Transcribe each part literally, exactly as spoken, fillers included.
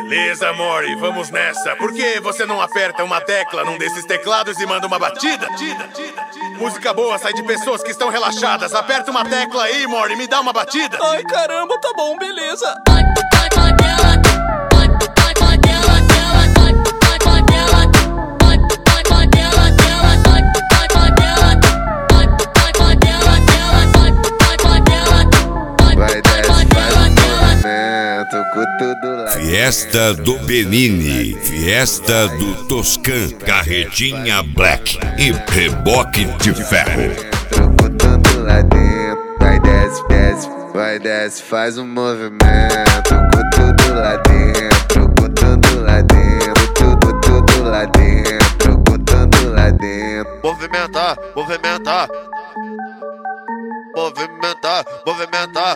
Beleza, Mori, vamos nessa. Por que você não aperta uma tecla num desses teclados e manda uma batida? Música boa sai de pessoas que estão relaxadas. Aperta uma tecla aí, Mori, me dá uma batida. Ai, caramba, tá bom, beleza. Fiesta do Benini, Fiesta do Toscan, Carretinha Black e Reboque de Ferro. Trocotando lá dentro, vai desce, desce, vai desce, faz um movimento. Com tudo lá dentro, trocotando lá dentro, tudo, tudo lá dentro, trocotando lá dentro. Movimentar, movimentar, movimentar, movimentar.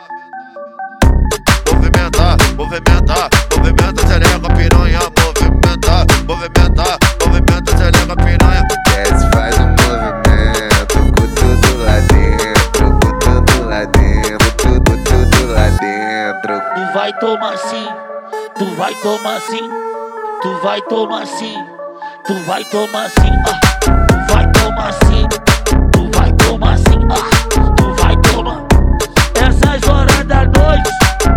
Movimentar, movimentar, movimenta, acelera a piranha. Movimentar, movimentar, movimenta, acelera a piranha. Desce, faz um movimento, com tudo lá dentro, com tudo lá dentro, tudo, tudo lá dentro. Tu vai tomar sim, tu vai tomar sim, tu vai tomar sim, tu vai tomar sim, ah, tu vai tomar sim, tu vai tomar sim, ah, tu vai tomar. Essas horas da noite.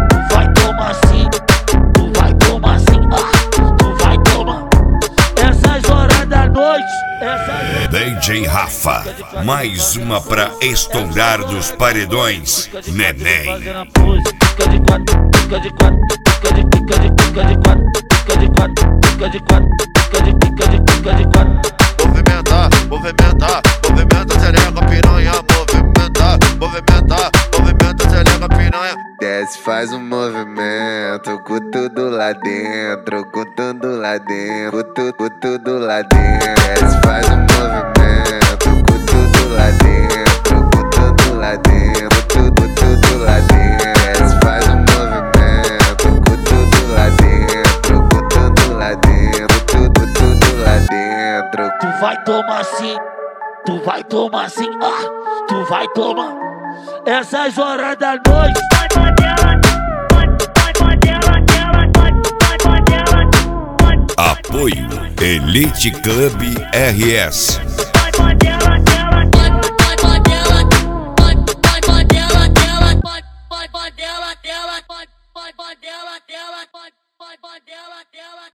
D J Rafa, mais uma pra estourar dos paredões, Neném. Movimentar, movimentar, movimenta, acelera a piranha. Movimentar, movimentar, movimenta, acelera a piranha. Desce, faz um movimento, com tudo lá dentro, com tudo lá dentro, com tudo, com tudo lá dentro. Desce, faz um movimento, com tudo lá dentro, com tudo lá dentro, tudo, tudo lá dentro. Desce, faz um movimento, com tudo lá dentro, com tudo lá dentro, tudo, tudo lá dentro. Tu vai tomar sim, tu vai tomar sim, ah, tu vai tomar. Essas horas da noite. Apoio Elite Club R S.